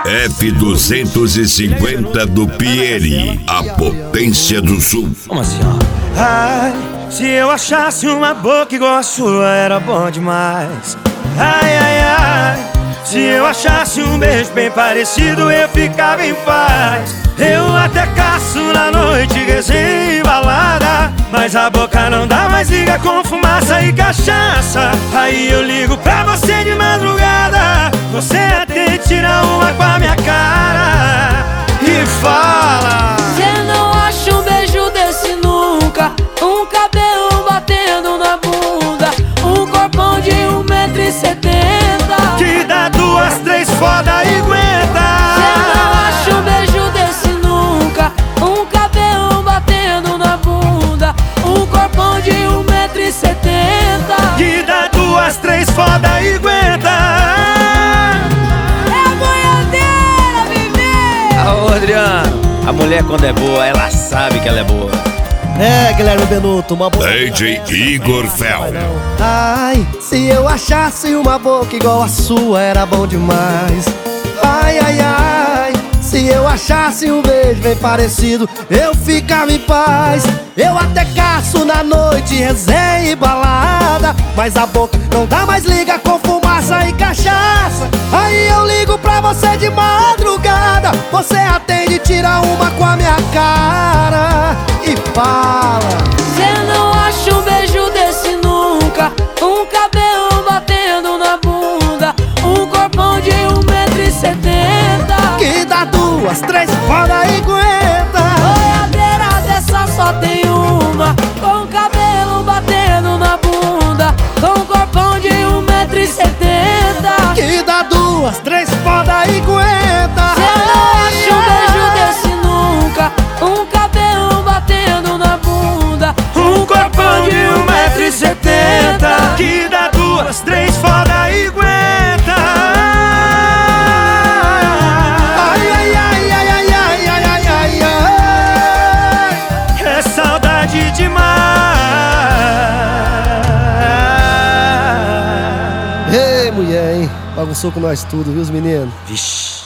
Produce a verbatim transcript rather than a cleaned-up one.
F duzentos e cinquenta do Pieri, a potência do sul. Como assim, ó? Ai, se eu achasse uma boca igual a sua, era bom demais. Ai, ai, ai, se eu achasse um beijo bem parecido, eu ficava em paz. Eu até caço na noite, resenha e balada, mas a boca não dá mais liga com fumaça e cachaça. Aí eu ligo pra você de madrugada, você atende, tira uma com a minha cara e fala: cê não acha um beijo desse nunca, um cabelo batendo na bunda, um corpão de um metro e setenta, que dá duas, três foda e aguenta. cê não acha um beijo desse nunca, um cabelo batendo na bunda, um corpão de um metro e setenta, que dá duas, três foda e aguenta. É a boiadeira, bebê! Ô, Adriano, a mulher quando é boa, ela sabe que ela é boa. É, Guilherme Benuto, uma boca. D J Igor Fel. Ai, se eu achasse uma boca igual a sua, era bom demais. Ai, ai, ai, se eu achasse um beijo bem parecido, eu ficava em paz. Eu até caço na noite, resenha e balada, mas a boca não dá mais liga com fumaça e cachaça. Aí eu ligo pra você de madrugada, você atende, tira uma com a minha cara e fala: cê não acha um beijo desse nunca, um cabelo batendo na bunda, um corpão de um metro e setenta, que dá duas, três, foda e aguenta. boiadeira dessa só tem uma, com cabelo batendo na bunda, com corpão de um metro e setenta, Que dá duas, três, foda e aguenta. cê não acha um beijo desse nunca, um cabelo batendo na bunda, Um corpão de um metro e setenta, que dá duas, três foda e aguenta. Ai, ai, ai, ai, ai, ai, ai, ai, ai, ai. É saudade demais. Ei, mulher, hein? Bagunçou com nós tudo, viu, os meninos? Vixe.